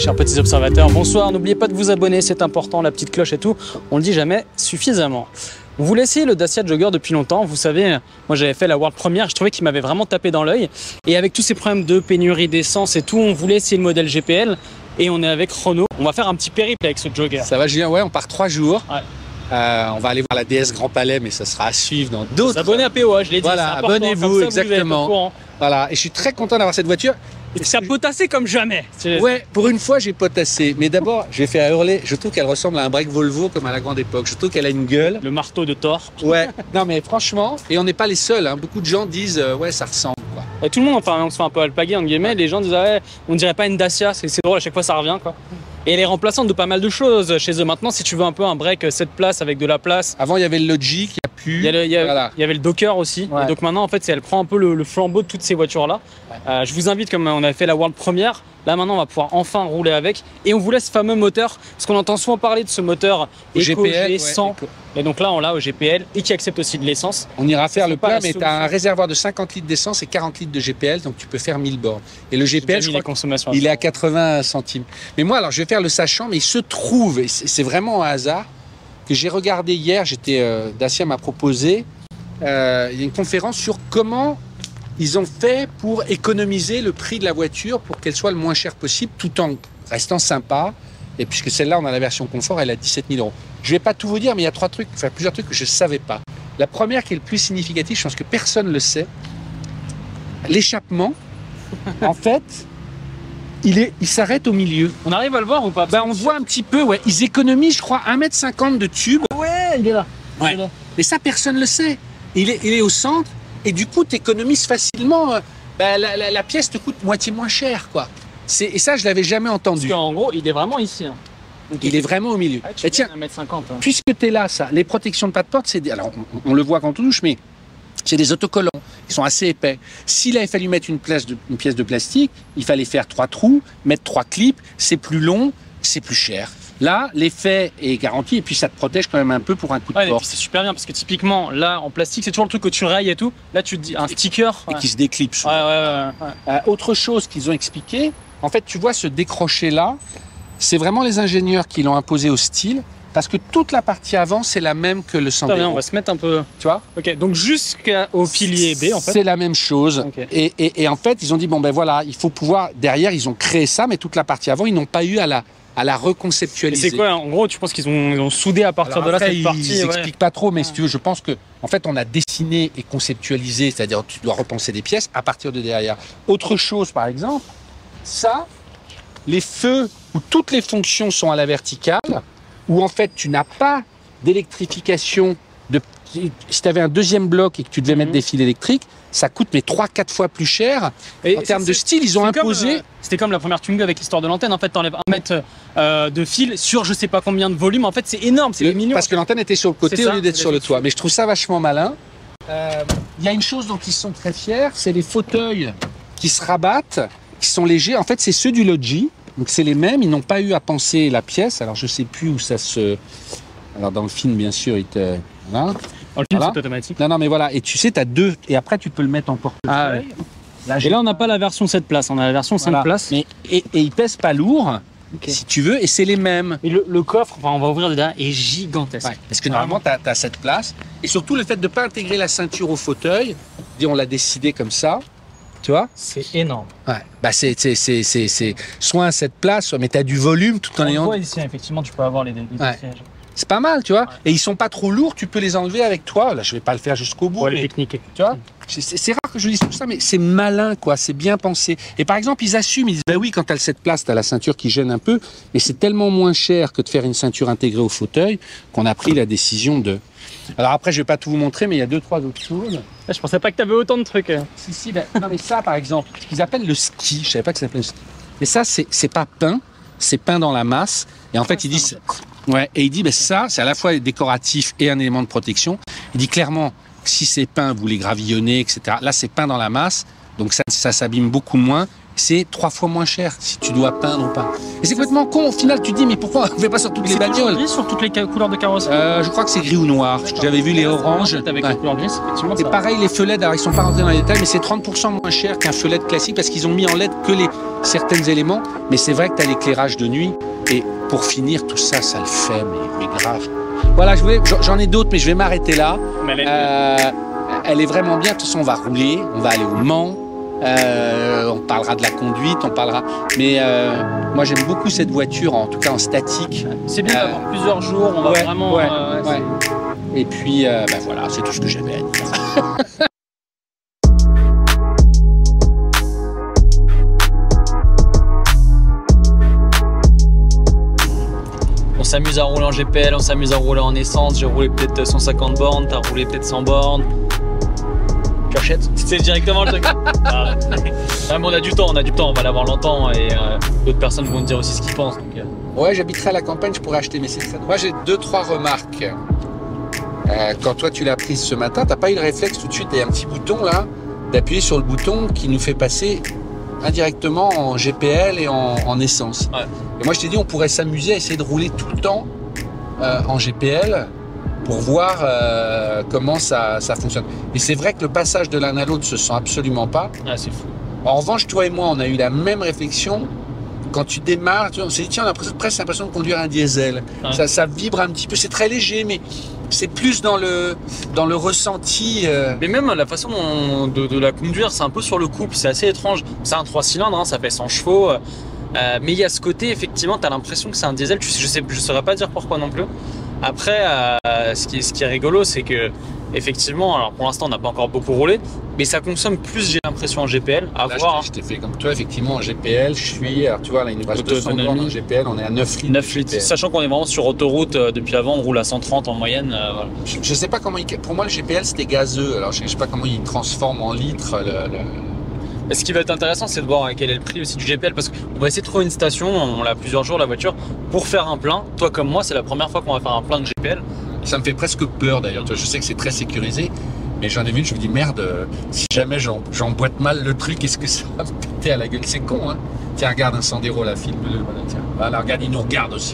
chers petits observateurs, bonsoir. N'oubliez pas de vous abonner, c'est important, la petite cloche et tout. On le dit jamais suffisamment. On voulait essayer le Dacia Jogger depuis longtemps. Vous savez, moi j'avais fait la World Première, je trouvais qu'il m'avait vraiment tapé dans l'œil. Et avec tous ces problèmes de pénurie d'essence et tout, on voulait essayer le modèle GPL. Et on est avec Renault. On va faire un petit périple avec ce Jogger. Ça va Julien? Ouais, on part 3 jours. Ouais. On va aller voir la DS Grand Palais, mais ça sera à suivre dans d'autres. Abonnez à POA, je l'ai dit. Voilà, abonnez-vous, exactement. Voilà, et je suis très content d'avoir cette voiture. Et ça potassé comme jamais. Ouais, pour une fois, j'ai potassé. Mais d'abord, j'ai fait à hurler. Je trouve qu'elle ressemble à un break Volvo comme à la grande époque. Je trouve qu'elle a une gueule. Le marteau de Thor. Ouais, non mais franchement, et on n'est pas les seuls. Hein. Beaucoup de gens disent, ouais, ça ressemble. Quoi. Et tout le monde, enfin, on se fait un peu alpaguer, entre guillemets. Les gens disent, ouais, on dirait pas une Dacia. C'est drôle, à chaque fois ça revient, quoi. Et elle est remplaçante de pas mal de choses chez eux. Maintenant, si tu veux un peu un break 7 places avec de la place. Avant, il y avait le Logic, il n'y a plus. Il y avait le Docker aussi. Ouais. Et donc maintenant, en fait, elle prend un peu le flambeau de toutes ces voitures-là. Ouais. Je vous invite, comme on a fait la World Première, là maintenant, on va pouvoir enfin rouler avec. Et on voulait ce fameux moteur, parce qu'on entend souvent parler de ce moteur Eco GPL, G100. ouais, et donc là, on l'a au GPL et qui accepte aussi de l'essence. On ira faire le plein, mais tu as solution. un réservoir de 50 litres d'essence et 40 litres de GPL, donc tu peux faire 1000 bornes. Et le GPL, je crois qu'il est à 80 centimes. Mais moi, alors, je vais faire le sachant, mais il se trouve, et c'est vraiment un hasard, que j'ai regardé hier, Dacia m'a proposé, il y a une conférence sur comment ils ont fait pour économiser le prix de la voiture pour qu'elle soit le moins chère possible, tout en restant sympa. Et puisque celle-là, on a la version confort, elle a 17 000 €. Je ne vais pas tout vous dire, mais il y a plusieurs trucs que je ne savais pas. La première qui est le plus significatif, je pense que personne ne le sait, l'échappement, en fait, il s'arrête au milieu. On arrive à le voir ou pas? On voit un petit peu, ouais. Ils économisent, je crois, 1,50 m de tube. Ouais, il est là. Ouais. Mais ça, personne ne le sait. Il est au centre, et du coup, tu économises facilement. La pièce te coûte moitié moins cher, quoi. Et ça, je ne l'avais jamais entendu. Parce qu'en gros, il est vraiment ici. Hein. Il est vraiment au milieu. Ah, Et tiens, 1,50 m. Hein. puisque tu es là, ça, les protections de pas de porte, c'est alors on le voit quand on touche, mais c'est des autocollants. Ils sont assez épais. S'il avait fallu mettre une pièce de plastique, il fallait faire 3 trous, mettre 3 clips. C'est plus long, c'est plus cher. Là, l'effet est garanti et puis ça te protège quand même un peu pour un coup de porte. C'est super bien parce que typiquement, là, en plastique, c'est toujours le truc que tu rayes et tout. Là, tu te dis un sticker. Et qui se déclipse. Ouais. Autre chose qu'ils ont expliqué, en fait, tu vois ce décroché-là, c'est vraiment les ingénieurs qui l'ont imposé au style, parce que toute la partie avant, c'est la même que le Sandero. On va se mettre un peu... Tu vois? Ok, donc jusqu'au pilier B, en fait. C'est la même chose. Okay. Et en fait, ils ont dit, bon ben voilà, il faut pouvoir... Derrière, ils ont créé ça, mais toute la partie avant, ils n'ont pas eu à la reconceptualiser. C'est quoi, en gros, tu penses qu'ils ont soudé à partir de là cette partie? Ils n'expliquent pas trop, mais si tu veux, je pense que en fait, on a dessiné et conceptualisé, c'est-à-dire tu dois repenser des pièces à partir de derrière. Autre chose, par exemple, ça, les feux où toutes les fonctions sont à la verticale, où en fait, tu n'as pas d'électrification. Si tu avais un deuxième bloc et que tu devais mettre des fils électriques, ça coûte mais 3-4 fois plus cher. Et en termes de style, ils ont imposé... C'était comme la première Twingo avec l'histoire de l'antenne. En fait, tu enlèves 1 mètre de fil sur je sais pas combien de volume. En fait, c'est énorme, c'est mignon. Parce que l'antenne était sur le côté au lieu d'être sur le toit. Mais je trouve ça vachement malin. Il y a une chose dont ils sont très fiers, c'est les fauteuils qui se rabattent, qui sont légers. En fait, c'est ceux du Logi. Donc, c'est les mêmes. Ils n'ont pas eu à penser la pièce. Alors, je sais plus où ça se... Alors, dans le film, bien sûr, il te... Voilà. Dans le film, c'est automatique. Non, mais voilà. Et tu sais, tu as 2. Et après, tu peux le mettre en portefeuille. Ah, ouais. Et là, on n'a pas la version 7 places. On a la version 5 places. Mais, et ils pèsent pas lourd, si tu veux, et c'est les mêmes. Et le coffre, enfin, on va ouvrir dedans, est gigantesque. Ouais, parce que normalement, tu as cette place. Et surtout, le fait de ne pas intégrer la ceinture au fauteuil, on l'a décidé comme ça. Tu vois? C'est énorme. Ouais. C'est soit cette place, soit, mais tu as du volume tout en ayant. Ici, effectivement, tu peux avoir les sièges. C'est pas mal, tu vois. Ouais. Et ils sont pas trop lourds, tu peux les enlever avec toi. Là, je vais pas le faire jusqu'au bout. Ouais, les techniques. Tu vois, c'est rare que je dise tout ça, mais c'est malin, quoi. C'est bien pensé. Et par exemple, ils assument, ils disent, bah oui, quand tu as cette place, tu as la ceinture qui gêne un peu, mais c'est tellement moins cher que de faire une ceinture intégrée au fauteuil qu'on a pris la décision de. Alors après, je vais pas tout vous montrer, mais il y a 2-3 autres choses. Je pensais pas que tu avais autant de trucs. Si, non, mais ça, par exemple, ce qu'ils appellent le ski, je savais pas que ça s'appelait le ski. Mais ça, c'est pas peint, c'est peint dans la masse. Et en fait, ils disent. Ouais, et il dit, ça, c'est à la fois décoratif et un élément de protection. Il dit clairement, si c'est peint, vous les gravillonnez, etc. Là, c'est peint dans la masse, donc ça s'abîme beaucoup moins. c'est 3 fois moins cher si tu dois peindre ou pas. Et c'est complètement con. Au final, tu te dis, mais pourquoi on ne fait pas sur toutes les bagnoles? Gris sur toutes les couleurs de carrosserie. Je crois que c'est gris ou noir. J'avais vu les oranges. Avec les couleurs grises, effectivement. C'est pareil, les feux LED, alors ils sont pas rentrés dans les détails, mais c'est 30% moins cher qu'un feu LED classique parce qu'ils ont mis en LED que certains éléments. Mais c'est vrai que tu as l'éclairage de nuit. Et pour finir, tout ça, ça le fait, mais grave. Voilà, j'en ai d'autres, mais je vais m'arrêter là. Elle est vraiment bien. De toute façon, on va rouler, on va aller au Mans. On parlera de la conduite, on parlera. Mais moi, j'aime beaucoup cette voiture, en tout cas en statique. C'est bien d'avoir plusieurs jours, on va vraiment. Et puis, voilà, c'est tout ce que j'avais à dire. On s'amuse à rouler en GPL, on s'amuse à rouler en essence. J'ai roulé peut-être 150 bornes, t'as roulé peut-être 100 bornes. Tu achètes? C'est directement le truc. Ah, mais on a du temps, on va l'avoir longtemps et d'autres personnes vont te dire aussi ce qu'ils pensent. Donc, Ouais, j'habiterai à la campagne, je pourrais acheter, mais c'est ça. Moi, j'ai 2-3 remarques. Quand toi, tu l'as prise ce matin, t'as pas eu le réflexe tout de suite, il y a un petit bouton là, d'appuyer sur le bouton qui nous fait passer indirectement en GPL et en essence. Ouais. Et moi, je t'ai dit, on pourrait s'amuser à essayer de rouler tout le temps en GPL pour voir comment ça fonctionne. Et c'est vrai que le passage de l'un à l'autre se sent absolument pas. Ah, c'est fou. En revanche, toi et moi, on a eu la même réflexion. Quand tu démarres, on s'est dit, tiens, on a presque l'impression de conduire un diesel. Ouais. Ça vibre un petit peu, c'est très léger, mais c'est plus dans le ressenti. Mais même la façon de la conduire, c'est un peu sur le couple, c'est assez étrange. C'est un 3 cylindres, hein, ça fait 100 chevaux. Mais il y a ce côté, effectivement, tu as l'impression que c'est un diesel. Je saurais pas dire pourquoi non plus. Après, ce qui est rigolo, c'est que effectivement, alors pour l'instant, on n'a pas encore beaucoup roulé, mais ça consomme plus, j'ai l'impression, en GPL. À là, voir. Je t'ai fait comme toi, effectivement, en GPL. Alors tu vois, là, il nous reste 200 bornes en GPL, on est à 9 litres. 9 litres. Sachant qu'on est vraiment sur autoroute, depuis avant, on roule à 130 en moyenne. Voilà. Je sais pas comment pour moi, le GPL, c'était gazeux. Alors, je sais pas comment il transforme en litres Et ce qui va être intéressant, c'est de voir quel est le prix aussi du GPL, parce qu'on va essayer de trouver une station, on l'a plusieurs jours la voiture, pour faire un plein. Toi comme moi, c'est la première fois qu'on va faire un plein de GPL. Ça me fait presque peur d'ailleurs. Je sais que c'est très sécurisé, mais j'en ai vu une, je me dis merde, si jamais j'emboîte mal le truc, est-ce que ça va me péter à la gueule? C'est con, hein. Tiens, regarde un Sandero, la filme-le. Voilà, tiens. Voilà, regarde, il nous regarde aussi.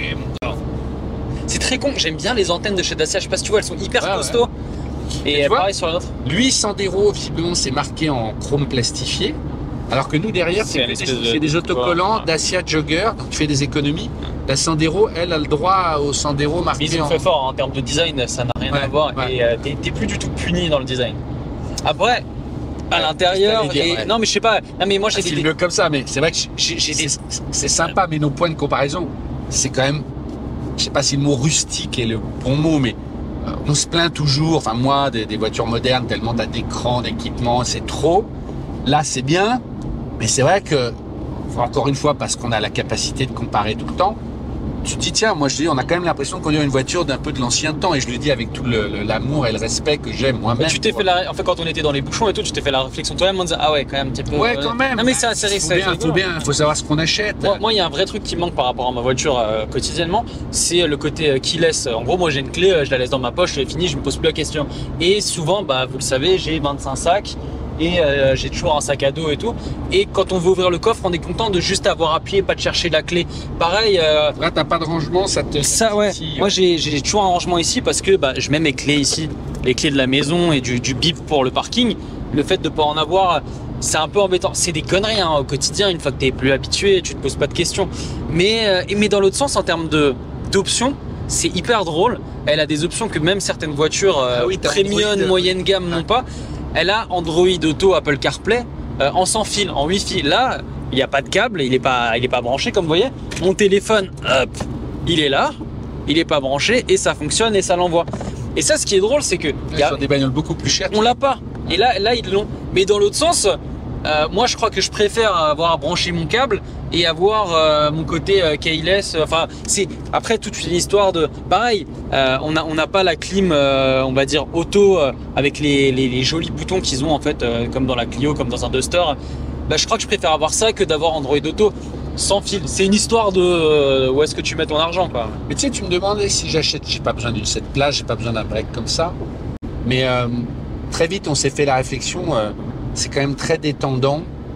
C'est très con, j'aime bien les antennes de chez Dacia, je sais pas si tu vois, elles sont hyper costauds. Ouais. Et pareil sur l'autre. Lui, Sandero, visiblement, c'est marqué en chrome plastifié. Alors que nous, derrière, c'est des autocollants Dacia Jogger, donc tu fais des économies. La Sandero, elle a le droit au Sandero marqué. Mais ils ont fait fort en termes de design, ça n'a rien à voir. Ouais. Et t'es plus du tout puni dans le design. Après, à l'intérieur, non mais je sais pas. Non mais moi j'ai des mieux comme ça, mais c'est vrai que c'est sympa, mais nos points de comparaison, c'est quand même, je sais pas si le mot rustique est le bon mot, mais on se plaint toujours, enfin moi, des voitures modernes, tellement t'as d'écran, d'équipement, c'est trop. Là, c'est bien, mais c'est vrai que, encore une fois, parce qu'on a la capacité de comparer tout le temps, tu te dis, tiens, moi je dis, on a quand même l'impression de conduire une voiture d'un peu de l'ancien temps, et je le dis avec tout l'amour et le respect que j'aime moi-même. Tu t'es fait en fait, quand on était dans les bouchons et tout, tu t'es fait la réflexion toi-même en disant, ah ouais, quand même un petit peu. Ouais, quand même. Non, mais c'est assez faut savoir ce qu'on achète. Moi, il y a un vrai truc qui me manque par rapport à ma voiture quotidiennement, c'est le côté keyless. En gros, moi j'ai une clé, je la laisse dans ma poche, c'est fini, je me pose plus la question. Et souvent, bah, vous le savez, j'ai 25 sacs. Et j'ai toujours un sac à dos et tout. Et quand on veut ouvrir le coffre, on est content de juste avoir appuyé, pas de chercher la clé. Pareil. Là, t'as pas de rangement, ça ouais. Moi, j'ai toujours un rangement ici parce que bah, je mets mes clés ici, les clés de la maison et du bip pour le parking. Le fait de pas en avoir, c'est un peu embêtant. C'est des conneries hein, au quotidien. Une fois que t'es plus habitué, tu te poses pas de questions. Mais dans l'autre sens, en termes d'options, c'est hyper drôle. Elle a des options que même certaines voitures premium, moyenne gamme n'ont pas. Elle a Android Auto, Apple CarPlay en sans fil, en Wi-Fi. Là, il n'y a pas de câble, il est pas branché comme vous voyez. Mon téléphone, hop, il est là, il n'est pas branché et ça fonctionne et ça l'envoie. Et ça, ce qui est drôle, c'est que sur des bagnoles beaucoup plus chères, on l'a pas. Et là, ils l'ont. Mais dans l'autre sens, moi, je crois que je préfère avoir branché mon câble et avoir mon côté keyless. Enfin, c'est après toute une histoire de pareil. On n'a pas la clim, on va dire auto avec les jolis boutons qu'ils ont en fait, comme dans la Clio, comme dans un Duster. Bah, je crois que je préfère avoir ça que d'avoir Android Auto sans fil. C'est une histoire de où est-ce que tu mets ton argent, quoi. Mais tu sais, tu me demandais si j'achète. J'ai pas besoin d'une cette place, j'ai pas besoin d'un break comme ça. Mais très vite, on s'est fait la réflexion. C'est quand même très détendant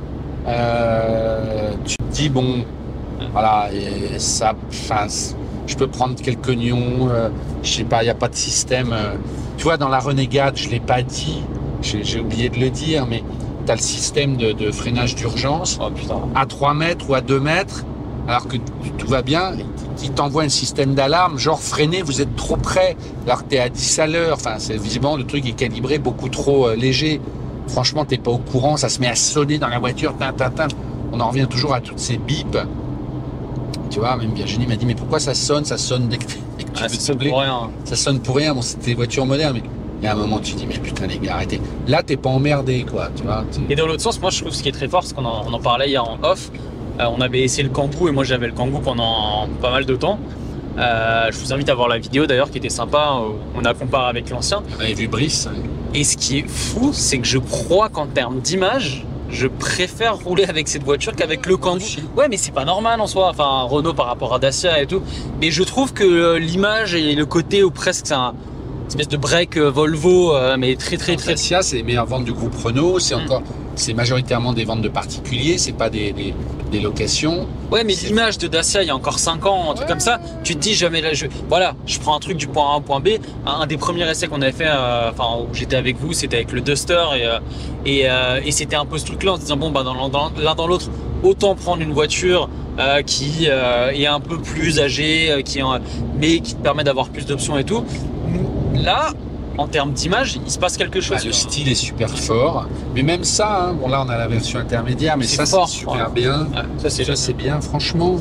tu te dis, bon, voilà, et ça, enfin, je peux prendre quelques nions, je sais pas, il n'y a pas de système. Tu vois, dans la Renegade, je ne l'ai pas dit, j'ai oublié de le dire, mais tu as le système de freinage d'urgence à 3 mètres ou à 2 mètres, alors que tout va bien. Il t'envoie un système d'alarme, genre freinez, vous êtes trop près, alors que tu es à 10 à l'heure. Enfin, c'est visiblement le truc est calibré beaucoup trop léger. Franchement, tu n'es pas au courant, ça se met à sonner dans la voiture, on en revient toujours à toutes ces bips. Tu vois, même Virginie m'a dit, mais pourquoi ça sonne dès que tu veux te doubler. Ça sonne pour rien. Bon, c'était des voitures modernes, mais il y a un moment, tu te dis, mais putain, les gars, arrêtez. Là, t'es pas emmerdé, quoi. Tu vois, et dans l'autre sens, moi, je trouve ce qui est très fort, c'est qu'on en parlait hier en off. On avait essayé le Kangoo et moi, j'avais le Kangoo pendant pas mal de temps. Je vous invite à voir la vidéo d'ailleurs qui était sympa. On a comparé avec l'ancien. On avait vu Brice. Et ce qui est fou, c'est que je crois qu'en termes d'image, je préfère rouler avec cette voiture qu'avec le Kangoo. Ouais, mais c'est pas normal en soi. Enfin, Renault par rapport à Dacia et tout. Mais je trouve que l'image et le côté où presque c'est une espèce de break Volvo, mais très. Dacia, c'est les meilleures ventes du groupe Renault. C'est c'est majoritairement des ventes de particuliers. C'est pas des locations. Ouais, mais l'image de Dacia il y a encore 5 ans, un truc comme ça, tu te dis jamais là, je prends un truc du point A au point B. Un des premiers essais qu'on avait fait, où j'étais avec vous, c'était avec le Duster et c'était un peu ce truc-là en se disant bon bah l'un dans l'autre, autant prendre une voiture qui est un peu plus âgée, mais qui te permet d'avoir plus d'options et tout. Là, en termes d'image, il se passe quelque chose. Le style est super fort, mais même ça, bon là on a la version intermédiaire, mais ça c'est super bien. Ça c'est bien, franchement.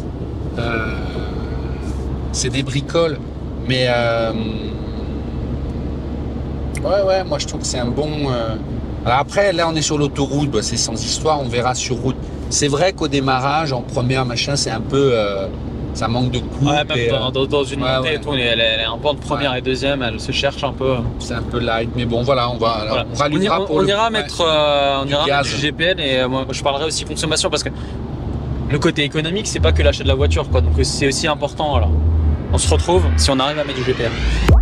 C'est des bricoles, mais ouais, moi je trouve que c'est un bon. Alors après, là on est sur l'autoroute, c'est sans histoire, on verra sur route. C'est vrai qu'au démarrage, en première machin, c'est un peu. Ça manque de coups. Ouais, même dans une montée et tout, elle est un peu de première et deuxième, elle se cherche un peu. C'est un peu light, mais bon, voilà, on rallumera on ira mettre du GPL et moi je parlerai aussi consommation parce que le côté économique, c'est pas que l'achat de la voiture, quoi. Donc c'est aussi important. Voilà. On se retrouve si on arrive à mettre du GPL.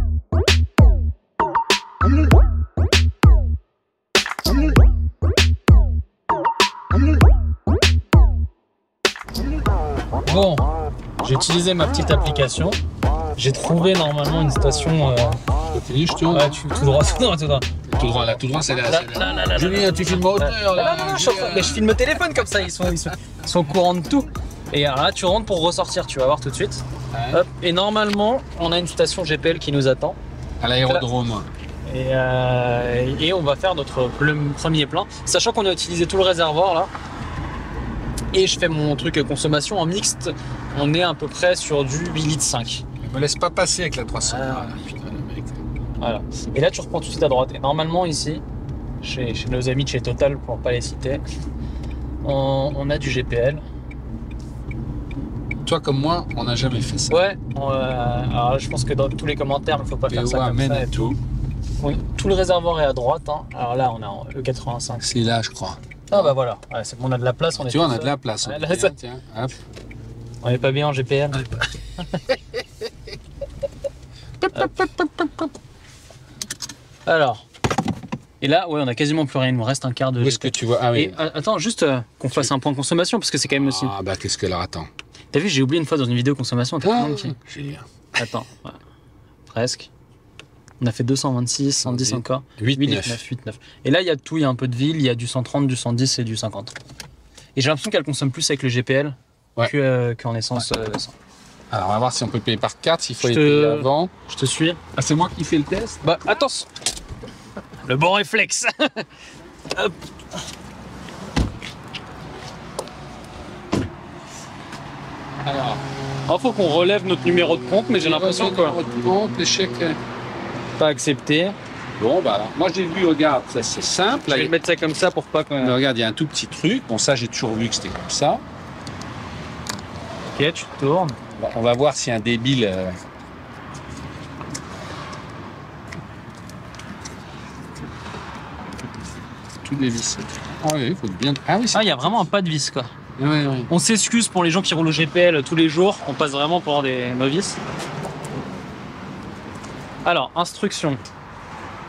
Bon. J'ai utilisé ma petite application. J'ai trouvé normalement une station. Tout droit. Tout droit, c'est là. Julien, tu filmes au hauteur là. Mais je filme le téléphone comme ça, ils sont au courant de tout. Et alors là, tu rentres pour ressortir, tu vas voir tout de suite. Ouais. Hop. Et normalement, on a une station GPL qui nous attend. À l'aérodrome. Et on va faire notre premier plein, sachant qu'on a utilisé tout le réservoir là. Et je fais mon truc consommation en mixte. On est à peu près sur du 8,5 litres. Ne me laisse pas passer avec la 300. Putain, le mec. Voilà. Et là, tu reprends tout de suite à droite. Et normalement, ici, chez nos amis de chez Total, pour ne pas les citer, on a du GPL. Toi comme moi, on n'a jamais fait ça. Ouais. Alors, je pense que dans tous les commentaires, il ne faut pas faire ça comme ça. Et tout. Oui, tout le réservoir est à droite. Hein. Alors là, on a le 85. C'est là, je crois. Ah bah voilà, ouais, c'est bon, on a de la place. Tu vois, on a de la place. Ouais, là, ça... Tiens, hop. On n'est pas bien en GPL. Alors, et là, ouais, on a quasiment plus rien. Il nous reste un quart de. Où est-ce que tu vois? Ah oui. Et, attends, juste qu'on fasse un point consommation parce que c'est quand même aussi. Ah bah qu'est-ce que là, attends. T'as vu, j'ai oublié une fois dans une vidéo consommation. Julien. Attends, ouais. Presque. On a fait 226, 110 encore. 8,9. Et là, il y a tout. Il y a un peu de ville, il y a du 130, du 110 et du 50. Et j'ai l'impression qu'elle consomme plus avec le GPL qu'en essence. Alors, on va voir si on peut payer par carte, s'il faut les payer avant. Je te suis. Ah, c'est moi qui fais le test? Bah, attention. Le bon réflexe. Hop. Alors, il faut qu'on relève notre numéro de compte, mais j'ai l'impression que... Numéro de compte, l'échec... Pas accepté. Bon, bah, moi j'ai vu, regarde, ça c'est simple. Je vais mettre ça comme ça pour pas que... Regarde, il y a un tout petit truc. Bon, ça, j'ai toujours vu que c'était comme ça. Ok, tu tournes. On va voir s'il y a un débile... Tous les vis. Ah oui, il faut bien... Ah oui, il y a vraiment un pas de vis, quoi. Ouais. On s'excuse pour les gens qui roulent au GPL tous les jours. On passe vraiment pour des novices. Alors, instruction.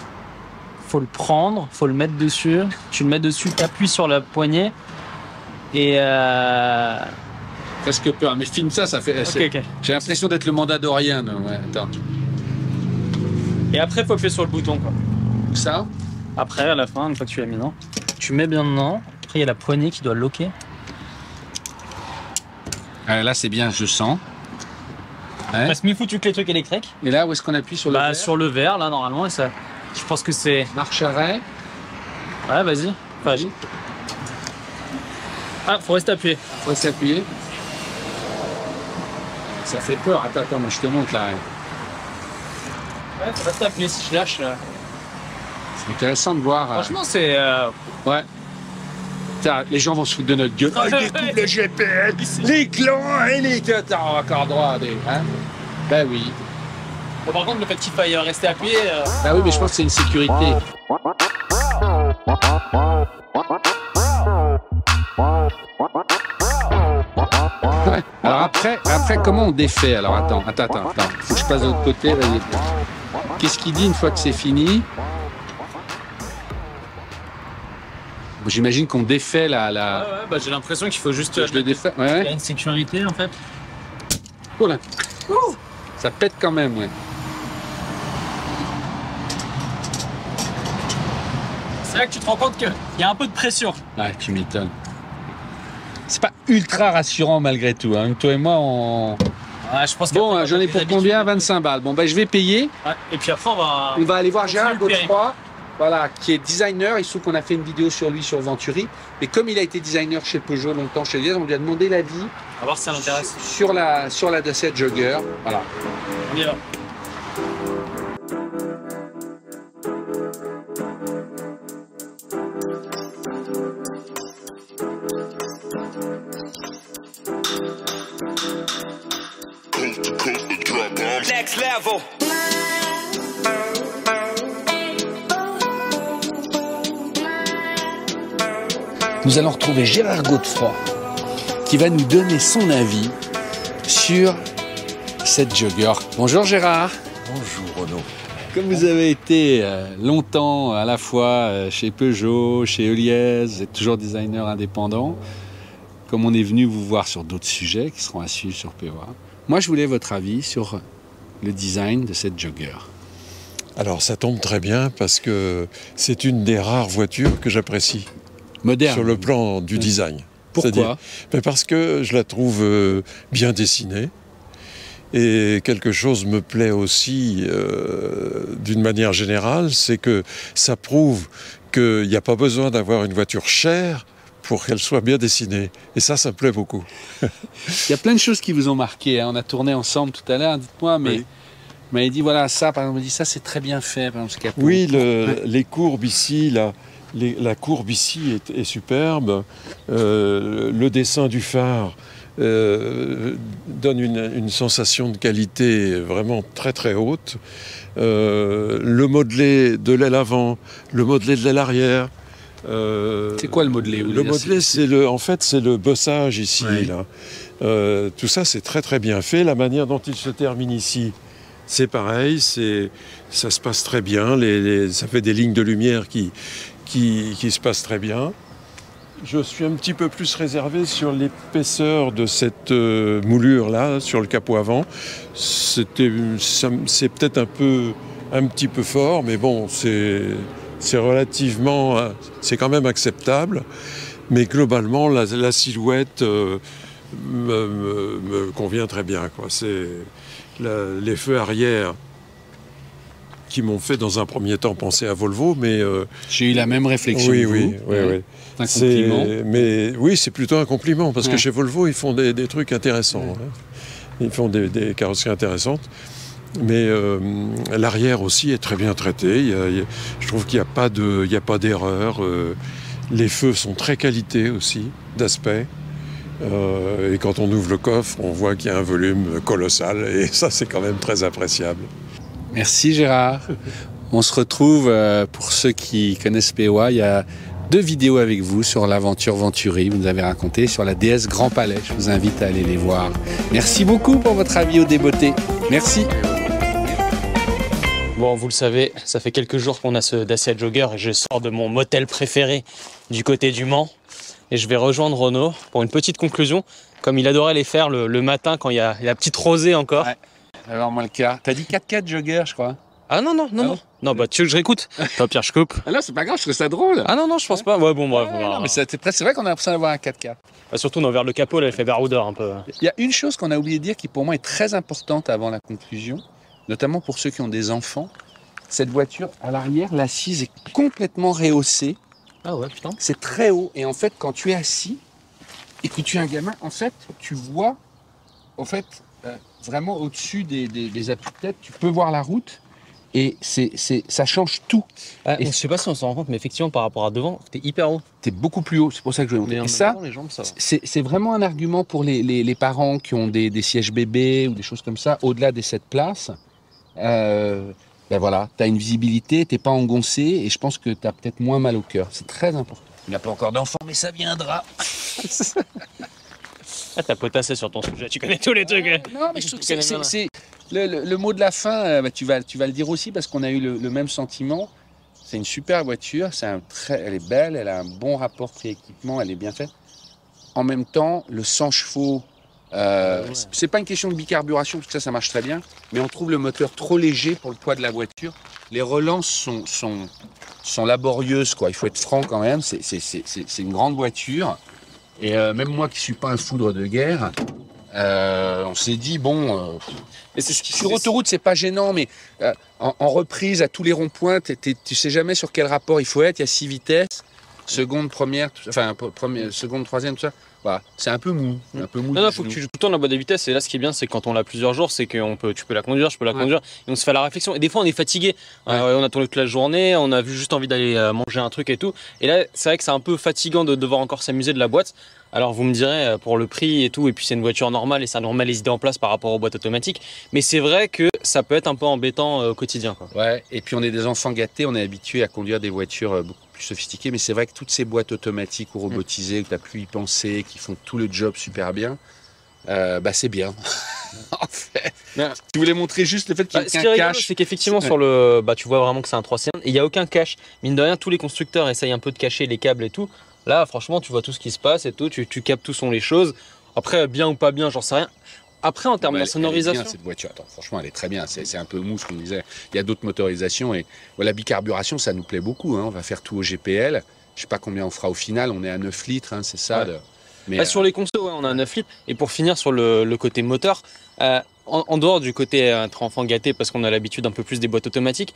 Faut le prendre, faut le mettre dessus. Tu le mets dessus, tu appuies sur la poignée. Et presque peur, mais filme ça, ça fait. Okay. J'ai l'impression d'être le mandadorien. Ouais, attends. Et après, il faut appuyer sur le bouton, quoi. Ça. Après, à la fin, une fois que tu l'as mis dedans, tu mets bien dedans. Après, il y a la poignée qui doit locker. Là, c'est bien, je sens. Ouais. Parce que foutu que les trucs électriques. Et là, où est-ce qu'on appuie sur le verre? Sur le verre, là, normalement. Et ça, je pense que c'est... Marche arrêt. Ouais, vas-y. Vas-y. Ah, faut rester appuyé. Faut rester appuyé. Ça fait peur. Attends, moi, je te montre, là. Ouais, faut rester appuyé si je lâche. C'est intéressant de voir. Franchement, c'est... Ouais. Tiens, les gens vont se foutre de notre gueule. Ils découvrent le GPS, les clans, et les... Attends, on va encore droit. Hein? Ben oui. Bon, par contre, le fait qu'il faille rester appuyé... Ben oui, mais je pense que c'est une sécurité. Ouais. Alors après, comment on défait? Alors attends. Faut que je passe de l'autre côté. Qu'est-ce qu'il dit une fois que c'est fini? J'imagine qu'on défait la... Ouais, bah, j'ai l'impression qu'il faut juste... Je le défais, ouais. Il y a une sécurité, en fait. Oh là. Ça pète quand même, ouais. C'est là que tu te rends compte qu'il y a un peu de pression. Ouais, tu m'étonnes. C'est pas ultra rassurant malgré tout. Hein. Toi et moi, on... Ouais, je pense bon, j'en ai pour combien? 25 balles. Bon, ben, je vais payer. Ouais. Et puis après, on va aller voir Gérard Godefroy. Voilà, qui est designer. Il se trouve qu'on a fait une vidéo sur lui, sur Venturi. Mais comme il a été designer chez Peugeot longtemps, chez Diaz, on lui a demandé l'avis. On va voir si ça l'intéresse. Sur la Dacia Jogger. Voilà. On y va. Next level. Nous allons retrouver Gérard Godefroy qui va nous donner son avis sur cette Jogger. Bonjour Gérard. Bonjour Renaud. Comme vous avez été longtemps à la fois chez Peugeot, chez Heuliez, vous êtes toujours designer indépendant, comme on est venu vous voir sur d'autres sujets qui seront à suivre sur POA, moi je voulais votre avis sur le design de cette Jogger. Alors ça tombe très bien parce que c'est une des rares voitures que j'apprécie. Moderne. Sur le plan du design. Pourquoi? Parce que je la trouve bien dessinée. Et quelque chose me plaît aussi d'une manière générale, c'est que ça prouve qu'il n'y a pas besoin d'avoir une voiture chère pour qu'elle soit bien dessinée. Et ça me plaît beaucoup. Il y a plein de choses qui vous ont marqué. Hein. On a tourné ensemble tout à l'heure, dites-moi, mais... Oui. Vous m'avez dit, voilà, ça, par exemple, on dit, ça, c'est très bien fait, par exemple, ce capot. Oui, les courbes ici, la courbe ici est superbe. Le dessin du phare donne une sensation de qualité vraiment très très haute. Le modelé de l'aile avant, le modelé de l'aile arrière. C'est quoi le modelé? Le modelé, en fait, c'est le bossage ici. Oui. Là. Tout ça, c'est très très bien fait. La manière dont il se termine ici, c'est pareil. Ça se passe très bien. Ça fait des lignes de lumière qui se passent très bien. Je suis un petit peu plus réservé sur l'épaisseur de cette moulure-là, sur le capot avant. C'est peut-être un petit peu fort, mais bon, c'est relativement... C'est quand même acceptable. Mais globalement, la silhouette me convient très bien, quoi. C'est les feux arrière qui m'ont fait dans un premier temps penser à Volvo, mais... J'ai eu la même réflexion. Oui. C'est un compliment. Mais oui, c'est plutôt un compliment, parce que chez Volvo, ils font des trucs intéressants. Hein. Ils font des carrosseries intéressantes. Mais l'arrière aussi est très bien traité. Je trouve qu'il n'y a pas d'erreur. Les feux sont très qualité aussi, d'aspect. Et quand on ouvre le coffre, on voit qu'il y a un volume colossal. Et ça, c'est quand même très appréciable. Merci Gérard. On se retrouve, pour ceux qui connaissent POA, il y a 2 vidéos avec vous sur l'aventure Venturi. Vous nous avez raconté sur la DS Grand Palais. Je vous invite à aller les voir. Merci beaucoup pour votre avis au débeauté. Merci. Bon, vous le savez, ça fait quelques jours qu'on a ce Dacia Jogger et je sors de mon motel préféré du côté du Mans. et je vais rejoindre Renaud pour une petite conclusion, comme il adorait les faire le matin quand il y a la petite rosée encore. Ouais. Alors moi le cas. T'as dit 4x4 jogger, je crois. Ah non. Non, bah tu veux que je réécoute? Toi, Pierre, je coupe. Ah non, c'est pas grave, je trouve ça drôle. Ah non, je pense pas. Ouais, bon, bref. Non, mais c'est vrai qu'on a l'impression d'avoir un 4x4. Bah, surtout, vers le capot, là, elle fait baroudeur un peu. Il y a une chose qu'on a oublié de dire qui pour moi est très importante avant la conclusion, notamment pour ceux qui ont des enfants. Cette voiture, à l'arrière, l'assise est complètement rehaussée. Ah ouais, putain. C'est très haut. Et en fait, quand tu es assis et que tu es un gamin, en fait, tu vois, vraiment au-dessus des appuis-têtes, tu peux voir la route. Et ça change tout. Et je sais pas si on s'en rend compte, mais effectivement, par rapport à devant, t'es hyper haut. T'es beaucoup plus haut, c'est pour ça que je vais monter. Et ça, c'est vraiment un argument pour les parents qui ont des sièges bébés ou des choses comme ça, au-delà des 7 places. Ben voilà, t'as une visibilité, t'es pas engoncé, et je pense que t'as peut-être moins mal au cœur. C'est très important. Il n'a pas encore d'enfant, mais ça viendra. Ah, t'as potassé sur ton sujet, tu connais tous les trucs. Non, mais je trouve que c'est le mot de la fin, tu vas le dire aussi, parce qu'on a eu le même sentiment. C'est une super voiture, elle est belle, elle a un bon rapport prix-équipement, elle est bien faite. En même temps, le 100 chevaux, c'est pas une question de bicarburation, parce que ça marche très bien, mais on trouve le moteur trop léger pour le poids de la voiture. Les relances sont laborieuses, quoi. Il faut être franc quand même, c'est une grande voiture. Et même moi qui ne suis pas un foudre de guerre, on s'est dit, bon, sur autoroute, c'est pas gênant, mais en reprise, à tous les ronds-points, tu sais jamais sur quel rapport il faut être. Il y a 6 vitesses, seconde, première, seconde, troisième, tout ça. Voilà, c'est un peu mou. Non, faut que tu joues tout le temps dans la boîte de vitesse. Et là, ce qui est bien, c'est que quand on l'a plusieurs jours, c'est que tu peux la conduire, je peux la conduire. Et on se fait la réflexion. Et des fois, on est fatigué. On a tourné toute la journée, on a juste envie d'aller manger un truc et tout. Et là, c'est vrai que c'est un peu fatigant de devoir encore s'amuser de la boîte. Alors, vous me direz, pour le prix et tout, et puis c'est une voiture normale et ça remet les idées en place par rapport aux boîtes automatiques. Mais c'est vrai que ça peut être un peu embêtant au quotidien, quoi. Ouais, et puis on est des enfants gâtés, on est habitués à conduire des voitures beaucoup plus sophistiquées. Mais c'est vrai que toutes ces boîtes automatiques ou robotisées, où tu n'as plus y penser, qui font tout le job super bien, c'est bien. En fait, tu voulais montrer juste le fait qu'il y a aucun cache. C'est qu'effectivement, sur le, tu vois vraiment que c'est un 3 cylindres et il n'y a aucun cache. Mine de rien, tous les constructeurs essayent un peu de cacher les câbles et tout. Là, franchement, tu vois tout ce qui se passe et tout, tu captes où sont les choses. Après, bien ou pas bien, j'en sais rien. Après, en termes de sonorisation. Elle est bien, cette voiture. Attends, franchement, elle est très bien. C'est un peu mou, ce qu'on disait. Il y a d'autres motorisations. Et la bicarburation, ça nous plaît beaucoup. On va faire tout au GPL. Je sais pas combien on fera au final. On est à 9 litres, c'est ça. Ouais. Mais sur les consos, on a à 9 litres. Et pour finir sur le côté moteur, en dehors du côté être enfant gâté, parce qu'on a l'habitude un peu plus des boîtes automatiques,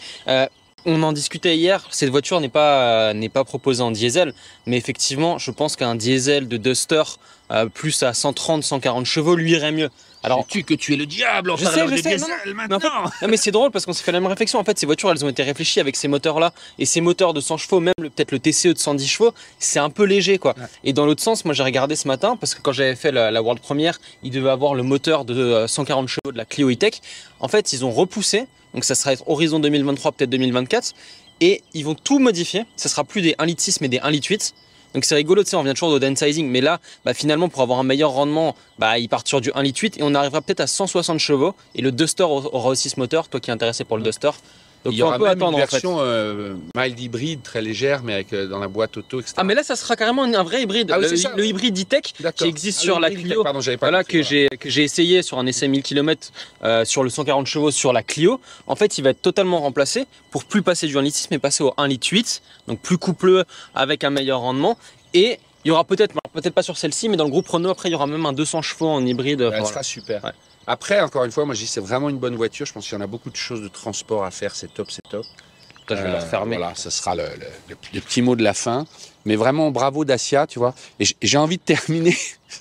on en discutait hier, cette voiture n'est pas proposée en diesel, mais effectivement, je pense qu'un diesel de Duster plus à 130-140 chevaux lui irait mieux. Alors, sais-tu que tu es le diable en je sais, diesel maintenant. Non, mais c'est drôle parce qu'on s'est fait la même réflexion. En fait, ces voitures, elles ont été réfléchies avec ces moteurs-là. Et ces moteurs de 100 chevaux, même peut-être le TCE de 110 chevaux, c'est un peu léger, quoi. Ouais. Et dans l'autre sens, moi, j'ai regardé ce matin, parce que quand j'avais fait la World Première, ils devaient avoir le moteur de 140 chevaux de la Clio E-Tech. En fait, ils ont repoussé. Donc, ça sera horizon 2023, peut-être 2024. Et ils vont tout modifier. Ça sera plus des 1,6 litre mais des 1,8 litre. Donc c'est rigolo, tu sais, on vient toujours de downsizing, mais là, finalement, pour avoir un meilleur rendement, ils partent sur du 1,8 litre et on arrivera peut-être à 160 chevaux. Et le Duster aura aussi ce moteur, toi qui es intéressé pour le Duster. Donc il y aura même une version mild hybride, très légère, mais avec dans la boîte auto, etc. Ah, mais là, ça sera carrément un vrai hybride. Ah, oui, le hybride E-Tech qui existe sur la Clio. Pardon, j'avais pas compris, que j'ai essayé sur un essai 1000 km sur le 140 chevaux sur la Clio. En fait, il va être totalement remplacé pour plus passer du 1,6 litre, mais passer au 1,8 litre, donc plus coupleux avec un meilleur rendement. Et il y aura peut-être pas sur celle-ci, mais dans le groupe Renault, après, il y aura même un 200 chevaux en hybride. Elle sera super. Ouais. Après, encore une fois, moi je dis c'est vraiment une bonne voiture. Je pense qu'il y en a beaucoup de choses de transport à faire. C'est top, c'est top. Putain, je vais la refermer. Voilà, ce sera le petit mot de la fin. Mais vraiment, bravo Dacia, tu vois. Et j'ai envie de terminer.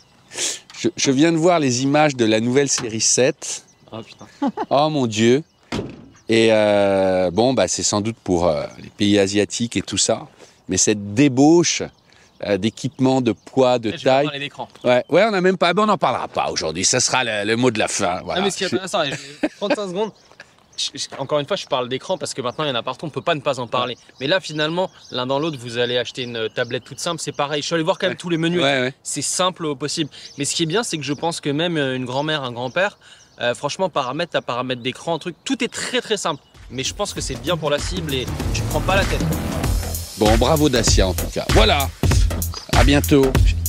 je viens de voir les images de la nouvelle série 7. Oh putain. Oh mon Dieu. Et c'est sans doute pour les pays asiatiques et tout ça. Mais cette débauche d'équipement, de poids, de taille. Ouais, on n'a même pas. On n'en parlera pas aujourd'hui. Ça sera le mot de la fin. Voilà. Non, mais ce qui est intéressant, 35 secondes. Encore une fois, je parle d'écran parce que maintenant il y en a partout, on ne peut pas ne pas en parler. Mais là, finalement, l'un dans l'autre, vous allez acheter une tablette toute simple, c'est pareil. Je suis allé voir quand même tous les menus. C'est simple au possible. Mais ce qui est bien, c'est que je pense que même une grand-mère, un grand-père, franchement, paramètres d'écran, truc, tout est très très simple. Mais je pense que c'est bien pour la cible et tu ne prends pas la tête. Bon, bravo Dacia en tout cas. Voilà. À bientôt.